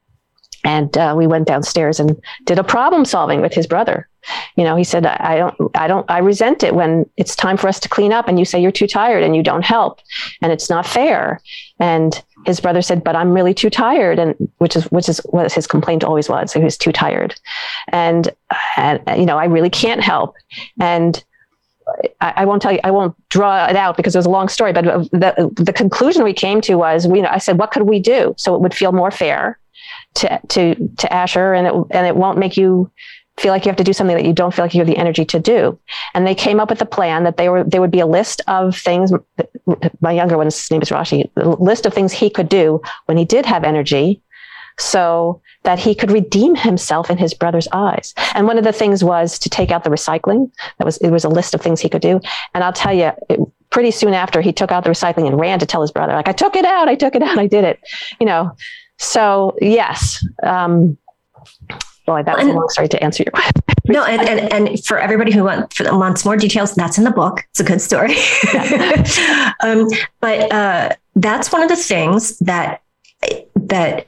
And uh, we went downstairs and did a problem solving with his brother. You know, he said, I, I don't, I don't, I resent it when it's time for us to clean up and you say you're too tired and you don't help and it's not fair. And his brother said, but I'm really too tired. And which is, which is what his complaint always was. He was too tired. And, and you know, I really can't help. And I, I won't tell you, I won't draw it out because it was a long story, but the, the conclusion we came to was, we, you know, I said, what could we do so it would feel more fair to, to, to Asher, and it, and it won't make you feel like you have to do something that you don't feel like you have the energy to do. And they came up with a plan that they were, there would be a list of things. My younger one's name is Rashi, a list of things he could do when he did have energy, so that he could redeem himself in his brother's eyes. And one of the things was to take out the recycling. That was, it was a list of things he could do. And I'll tell you, it, pretty soon after, he took out the recycling and ran to tell his brother, like, I took it out, I took it out, I did it, you know. So yes, um, boy, that was a long story to answer your question. No, and, and and for everybody who want, for, wants more details, that's in the book. It's a good story. Yeah. um, but uh, that's one of the things that that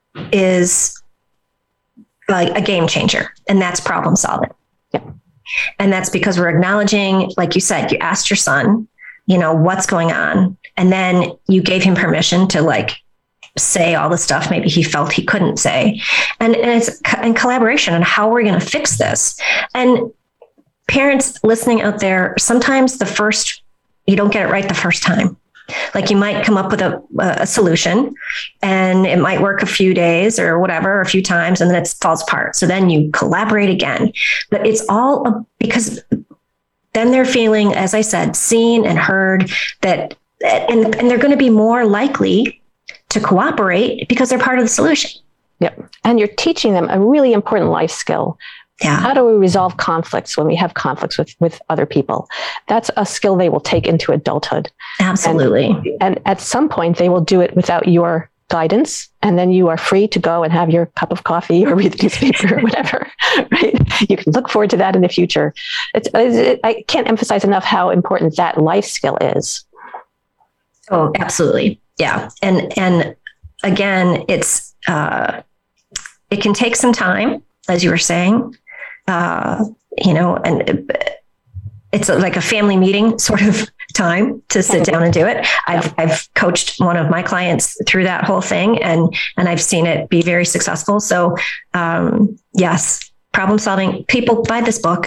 is like a game changer, and that's problem solving. Yeah. And that's because we're acknowledging, like you said, you asked your son, you know, what's going on, and then you gave him permission to like say all the stuff maybe he felt he couldn't say. And, and it's in collaboration on how we're going to fix this. And parents listening out there, sometimes the first, you don't get it right the first time. Like you might come up with a, a solution and it might work a few days or whatever, a few times, and then it falls apart. So then you collaborate again. But it's all a, because then they're feeling, as I said, seen and heard, that, and, and they're going to be more likely to cooperate because they're part of the solution. Yep. And you're teaching them a really important life skill. Yeah. How do we resolve conflicts when we have conflicts with, with other people? That's a skill they will take into adulthood. Absolutely. And, and at some point they will do it without your guidance. And then you are free to go and have your cup of coffee or read the newspaper or whatever, right? You can look forward to that in the future. It's, it, I can't emphasize enough how important that life skill is. Oh, absolutely. Yeah. And, and again, it's, uh, it can take some time, as you were saying, uh, you know, and it, it's like a family meeting sort of time to sit down and do it. I've, I've coached one of my clients through that whole thing, and, and I've seen it be very successful. So, um, yes, problem solving. People, buy this book.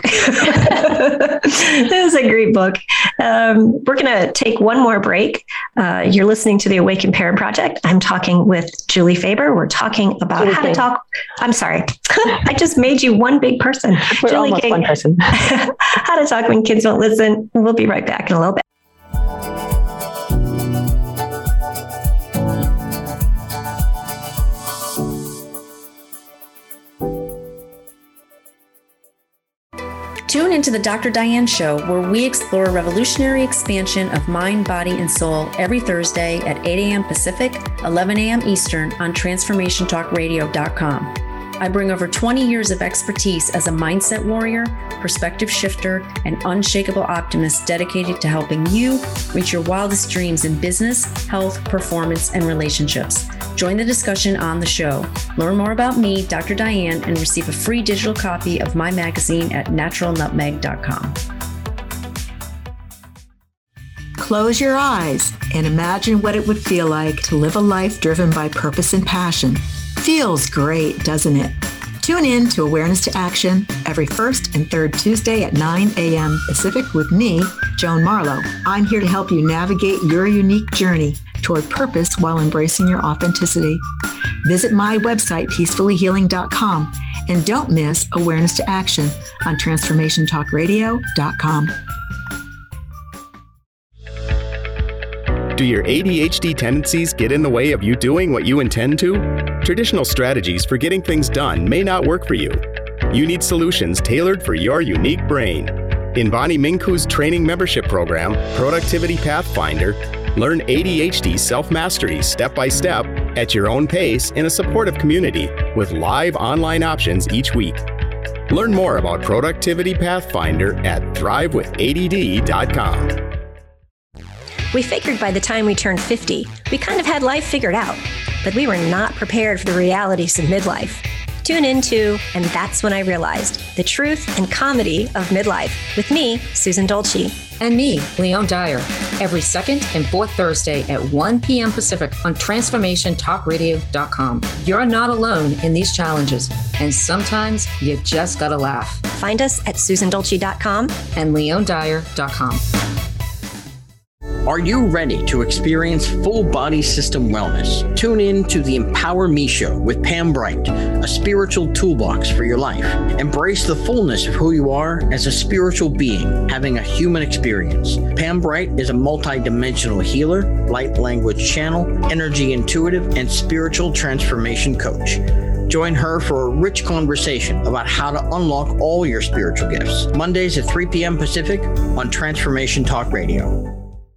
This is a great book. Um, we're going to take one more break. Uh, you're listening to the Awaken Parent Project. I'm talking with Julie Faber. We're talking about Julie how King. to talk. I'm sorry. I just made you one big person. We're Julie almost King. one person. How to talk when kids don't listen. We'll be right back in a little bit. Tune into the Doctor Diane Show, where we explore a revolutionary expansion of mind, body, and soul every Thursday at eight a.m. Pacific, eleven a.m. Eastern on transformation talk radio dot com. I bring over twenty years of expertise as a mindset warrior, perspective shifter, and unshakable optimist dedicated to helping you reach your wildest dreams in business, health, performance, and relationships. Join the discussion on the show. Learn more about me, Doctor Diane, and receive a free digital copy of my magazine at natural nutmeg dot com. Close your eyes and imagine what it would feel like to live a life driven by purpose and passion. Feels great, doesn't it? Tune in to Awareness to Action every first and third Tuesday at nine a.m. Pacific with me, Joan Marlowe. I'm here to help you navigate your unique journey toward purpose while embracing your authenticity. Visit my website, peacefully healing dot com, and don't miss Awareness to Action on transformation talk radio dot com. Do your A D H D tendencies get in the way of you doing what you intend to? Traditional strategies for getting things done may not work for you. You need solutions tailored for your unique brain. In Bonnie Minku's training membership program, Productivity Pathfinder, learn A D H D self-mastery step-by-step at your own pace in a supportive community with live online options each week. Learn more about Productivity Pathfinder at thrive with A D D dot com. We figured by the time we turned fifty, we kind of had life figured out, but we were not prepared for the realities of midlife. Tune into And That's When I Realized, the truth and comedy of midlife, with me, Susan Dolce. And me, Leon Dyer, every second and fourth Thursday at one p.m. Pacific on transformation talk radio dot com. You're not alone in these challenges, and sometimes you just gotta laugh. Find us at susan dolce dot com and leon dyer dot com. Are you ready to experience full body system wellness? Tune in to the Empower Me Show with Pam Bright, a spiritual toolbox for your life. Embrace the fullness of who you are as a spiritual being having a human experience. Pam Bright is a multidimensional healer, light language channel, energy intuitive, and spiritual transformation coach. Join her for a rich conversation about how to unlock all your spiritual gifts. Mondays at three p.m. Pacific on Transformation Talk Radio.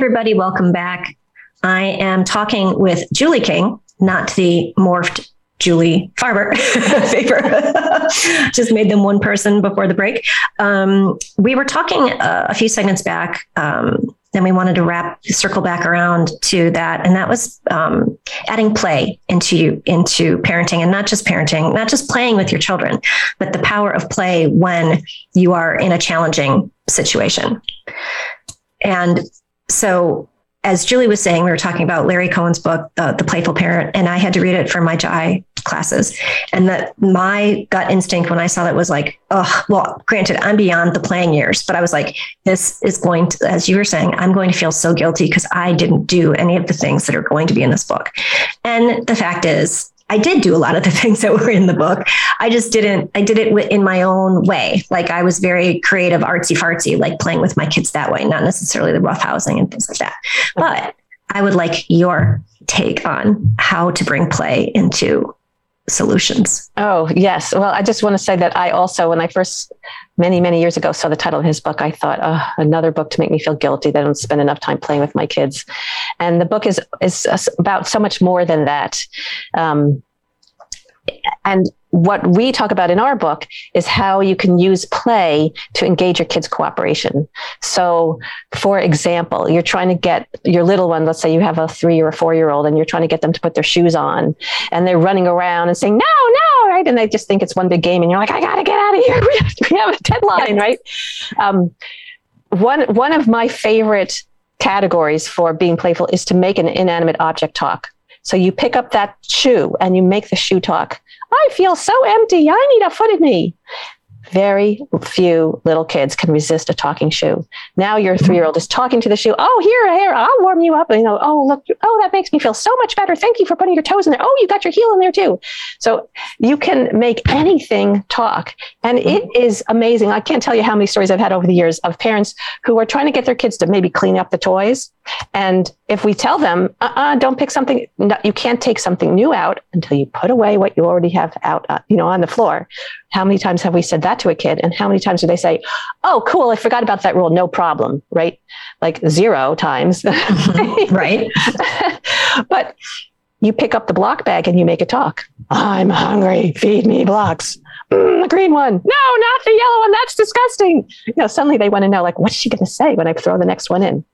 everybody. Welcome back. I am talking with Julie King, not the morphed Julie Farber Faber. Just made them one person before the break. Um, we were talking uh, a few segments back, um, and we wanted to wrap, circle back around to that. And that was um, adding play into, into parenting, and not just parenting, not just playing with your children, but the power of play when you are in a challenging situation. And so, as Julie was saying, we were talking about Larry Cohen's book, uh, The Playful Parent, and I had to read it for my J I classes. And that my gut instinct when I saw that was like, oh, well, granted, I'm beyond the playing years, but I was like, this is going to, as you were saying, I'm going to feel so guilty because I didn't do any of the things that are going to be in this book. And the fact is, I did do a lot of the things that were in the book. I just didn't, I did it in my own way. Like I was very creative, artsy fartsy, like playing with my kids that way, not necessarily the roughhousing and things like that. But I would like your take on how to bring play into solutions. Oh, yes. Well, I just want to say that I also, when I first, many, many years ago, saw the title of his book, I thought, oh, another book to make me feel guilty that I don't spend enough time playing with my kids. And the book is, is about so much more than that. Um, and what we talk about in our book is how you can use play to engage your kids' cooperation. So, for example, you're trying to get your little one, let's say you have a three or a four-year-old, and you're trying to get them to put their shoes on, and they're running around and saying, no, no, right? And they just think it's one big game, and you're like, I got to get out of here. We have, we have a deadline, right? Um, one, one of my favorite categories for being playful is to make an inanimate object talk. So you pick up that shoe and you make the shoe talk. I feel so empty. I need a foot in me. Very few little kids can resist a talking shoe. Now your three-year-old is talking to the shoe. Oh, here, here, I'll warm you up. You know, oh, look, oh, that makes me feel so much better. Thank you for putting your toes in there. Oh, you got your heel in there too. So you can make anything talk. And it is amazing. I can't tell you how many stories I've had over the years of parents who are trying to get their kids to maybe clean up the toys. And if we tell them, uh-uh, don't pick something, no, you can't take something new out until you put away what you already have out, uh, you know, on the floor. How many times have we said that to a kid? And how many times do they say, oh, cool, I forgot about that rule. No problem, right? Like zero times. Right. But you pick up the block bag and you make it talk. I'm hungry. Feed me blocks. Mm, the green one. No, not the yellow one. That's disgusting. You know, suddenly they want to know, like, what's she going to say when I throw the next one in?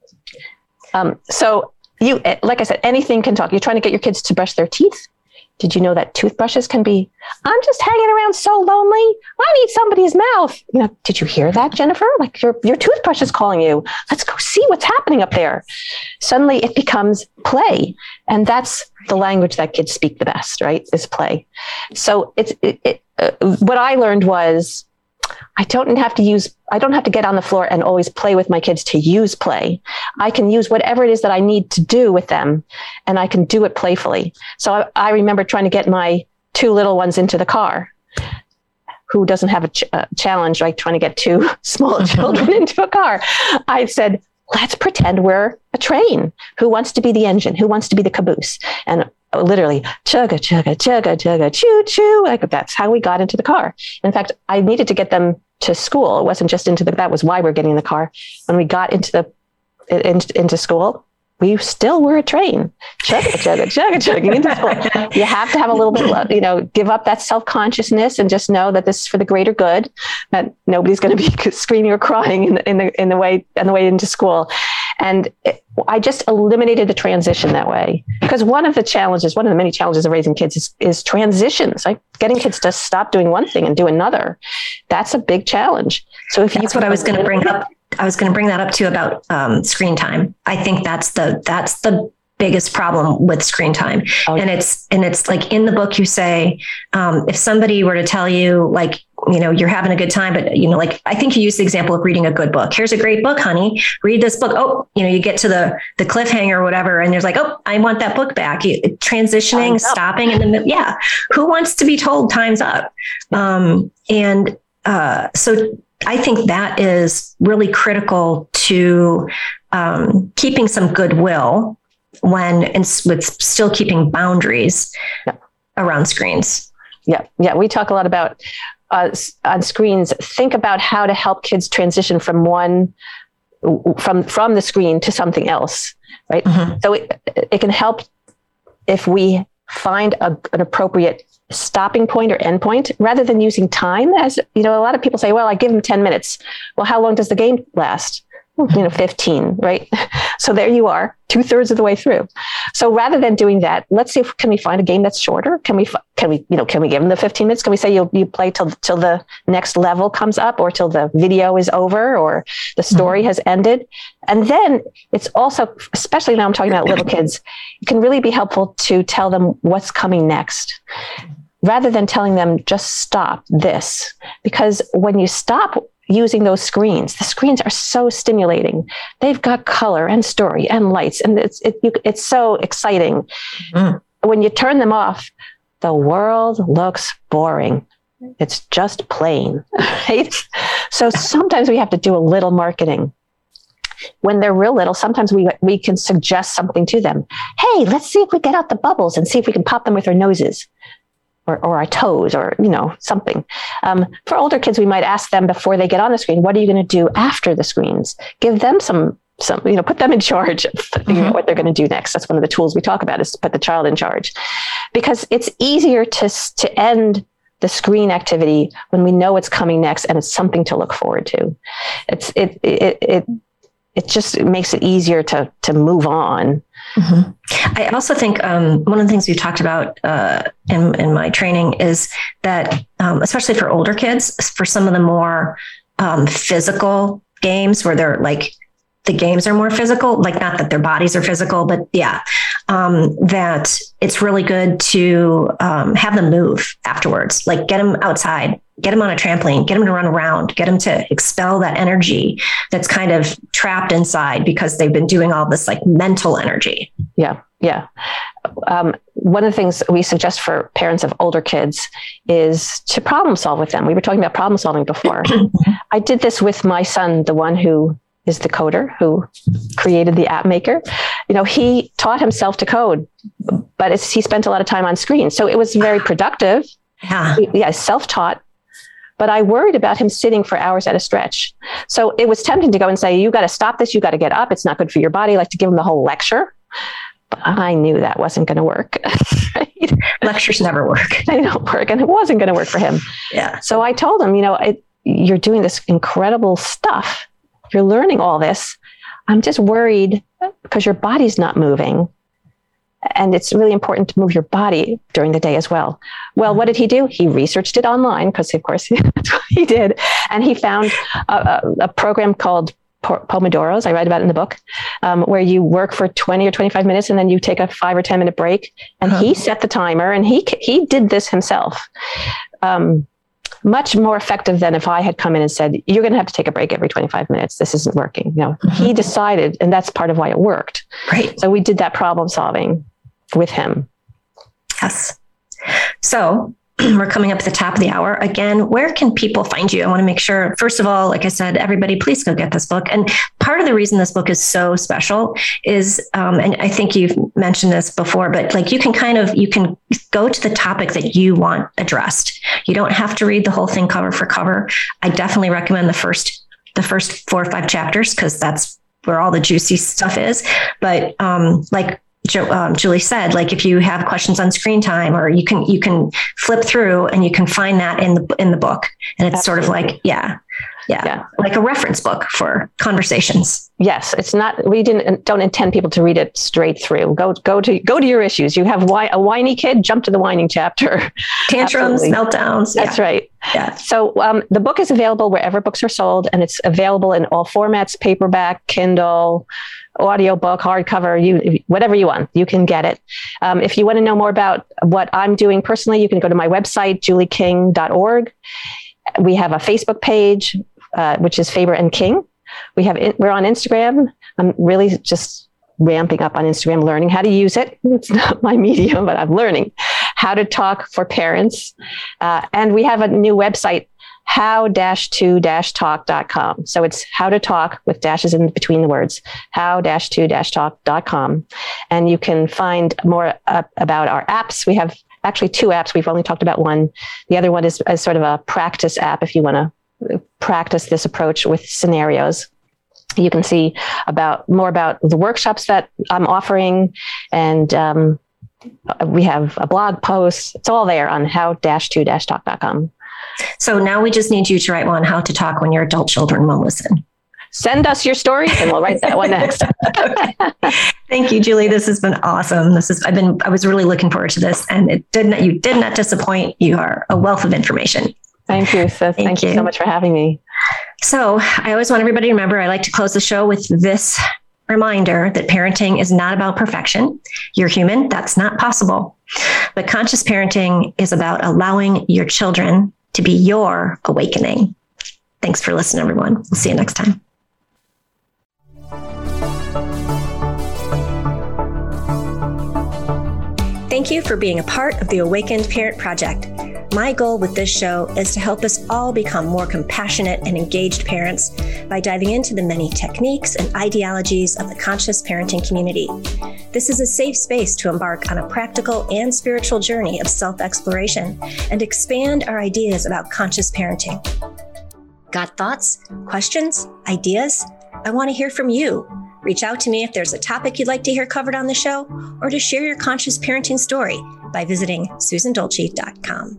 Um, so you, like I said, anything can talk. You're trying to get your kids to brush their teeth. Did you know that toothbrushes can be, I'm just hanging around so lonely. I need somebody's mouth. You know, did you hear that, Jennifer? Like your, your toothbrush is calling you. Let's go see what's happening up there. Suddenly it becomes play. And that's the language that kids speak the best, right? Is play. So it's, it, it, uh, what I learned was, I don't have to use, I don't have to get on the floor and always play with my kids to use play. I can use whatever it is that I need to do with them, and I can do it playfully. So I, I remember trying to get my two little ones into the car. Who doesn't have a, ch- a challenge like trying to get two small children into a car? I said, let's pretend we're a train. Who wants to be the engine? Who wants to be the caboose? And literally, chugga, chugga, chugga, chugga, choo, choo. Like that's how we got into the car. In fact, I needed to get them to school. It wasn't just into the, that was why we're getting in the car. When we got into the, in, into school, we still were a train. Chugga, chugga, chugga, chugging into school. You have to have a little bit of, you know, give up that self-consciousness and just know that this is for the greater good, that nobody's going to be screaming or crying in the, in the, in the way, on the way into school. And it, I just eliminated the transition that way. Because one of the challenges, one of the many challenges of raising kids is, is transitions, like getting kids to stop doing one thing and do another. That's a big challenge. So if that's you what I was going to bring up. I was going to bring that up too about um, screen time. I think that's the, that's the biggest problem with screen time. Oh, and it's, and it's like in the book, you say, um, if somebody were to tell you like, you know, you're having a good time, but you know, like, I think you used the example of reading a good book. Here's a great book, honey, read this book. Oh, you know, you get to the, the cliffhanger or whatever. And there's like, oh, I want that book back. You, transitioning, stopping in the middle. Yeah. Who wants to be told time's up? Um, and uh, so I think that is really critical to um, keeping some goodwill when, and with still keeping boundaries yeah. around screens. Yeah. Yeah. We talk a lot about uh, on screens. Think about how to help kids transition from one from from the screen to something else, right? Mm-hmm. So it, it can help if we find a, an appropriate stopping point or end point rather than using time. As you know, a lot of people say, well, I give them ten minutes. Well, how long does the game last? You know, fifteen, right? So there you are, two thirds of the way through. So rather than doing that, let's see if can we find a game that's shorter? Can we, can we, you know, can we give them the fifteen minutes? Can we say you you play till till the next level comes up, or till the video is over, or the story mm-hmm. has ended? And then it's also, especially now I'm talking about little kids, it can really be helpful to tell them what's coming next, rather than telling them just stop this, because when you stop using those screens, the screens are so stimulating. They've got color and story and lights, and it's it, you, it's so exciting. Mm. When you turn them off, the world looks boring. It's just plain, right? So sometimes we have to do a little marketing. When they're real little, sometimes we we can suggest something to them. Hey, let's see if we get out the bubbles and see if we can pop them with our noses. Or, or our toes, or, you know, something. Um, for older kids, we might ask them before they get on the screen, what are you going to do after the screens? Give them some, some, you know, put them in charge of figuring mm-hmm. out what they're going to do next. That's one of the tools we talk about, is to put the child in charge, because it's easier to, to end the screen activity when we know it's coming next and it's something to look forward to. It's, it, it, it, it just it makes it easier to, to move on. Mm-hmm. I also think um, one of the things we've talked about uh, in, in my training is that, um, especially for older kids, for some of the more um, physical games where they're like, the games are more physical, like not that their bodies are physical, but yeah, um, that it's really good to um, have them move afterwards, like get them outside, get them on a trampoline, get them to run around, get them to expel that energy that's kind of trapped inside because they've been doing all this like mental energy. Yeah. Yeah. Um, one of the things we suggest for parents of older kids is to problem solve with them. We were talking about problem solving before. I did this with my son, the one who is the coder, who created the app maker. You know, he taught himself to code, but it's, he spent a lot of time on screen. So it was very productive. Yeah. Yeah, self-taught. But I worried about him sitting for hours at a stretch. So it was tempting to go and say, you got to stop this. You got to get up. It's not good for your body. Like to give him the whole lecture. But I knew that wasn't going to work. Right? Lectures never work. They don't work. And it wasn't going to work for him. Yeah. So I told him, you know, it, you're doing this incredible stuff. You're learning all this. I'm just worried because your body's not moving. And it's really important to move your body during the day as well. Well, what did he do? He researched it online because, of course, that's what he did. And he found a, a, a program called Pomodoros, I write about it in the book, um, where you work for twenty or twenty-five minutes and then you take a five or ten minute break. And uh-huh. he set the timer, and he he did this himself. Um, much more effective than if I had come in and said, you're going to have to take a break every twenty-five minutes. This isn't working. You know, mm-hmm. He decided, and that's part of why it worked. Right. So we did that problem solving with him. Yes. So we're coming up at the top of the hour. Again, where can people find you? I want to make sure, first of all, like I said, everybody, please go get this book. And part of the reason this book is so special is, um, and I think you've mentioned this before, but like you can kind of, you can go to the topic that you want addressed. You don't have to read the whole thing cover for cover. I definitely recommend the first, the first four or five chapters, because that's where all the juicy stuff is. But um, like, Jo, um, Julie said, like if you have questions on screen time, or you can you can flip through and you can find that in the in the book, and it's Absolutely. Sort of like yeah, yeah, yeah, like a reference book for conversations. Yes, it's not. We didn't don't intend people to read it straight through. Go go to go to your issues. You have why, a whiny kid, jump to the whining chapter. Tantrums, Absolutely. meltdowns. That's yeah. right. Yeah. So um, the book is available wherever books are sold, and it's available in all formats: paperback, Kindle, audiobook, hardcover, you whatever you want, you can get it. Um, if you want to know more about what I'm doing personally, you can go to my website, julie king dot org. We have a Facebook page, uh, which is Faber and King. We have we're on Instagram. I'm really just ramping up on Instagram, learning how to use it. It's not my medium, but I'm learning how to talk for parents. Uh, and we have a new website, how dash to dash talk dot com. So it's how to talk with dashes in between the words, how dash to dash talk dot com. And you can find more uh, about our apps. We have actually two apps. We've only talked about one. The other one is, is sort of a practice app if you want to practice this approach with scenarios. You can see about more about the workshops that I'm offering, and um, we have a blog post. It's all there on how dash to dash talk dot com. So now we just need you to write one, how to talk when your adult children won't listen. Send us your stories and we'll write that one next. Thank you, Julie. This has been awesome. This is, I've been, I was really looking forward to this, and it did not, you did not disappoint. You are a wealth of information. Thank you, Seth. Thank, Thank you. you so much for having me. So I always want everybody to remember, I like to close the show with this reminder that parenting is not about perfection. You're human. That's not possible. But conscious parenting is about allowing your children to be your awakening. Thanks for listening, everyone. We'll see you next time. Thank you for being a part of the Awakened Parent Project. My goal with this show is to help us all become more compassionate and engaged parents by diving into the many techniques and ideologies of the conscious parenting community. This is a safe space to embark on a practical and spiritual journey of self-exploration and expand our ideas about conscious parenting. Got thoughts, questions, ideas? I want to hear from you. Reach out to me if there's a topic you'd like to hear covered on the show, or to share your conscious parenting story by visiting susan dolce dot com.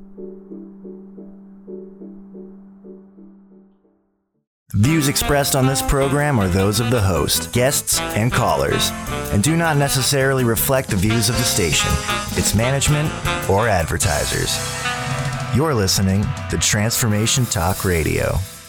Views expressed on this program are those of the host, guests, and callers, and do not necessarily reflect the views of the station, its management, or advertisers. You're listening to Transformation Talk Radio.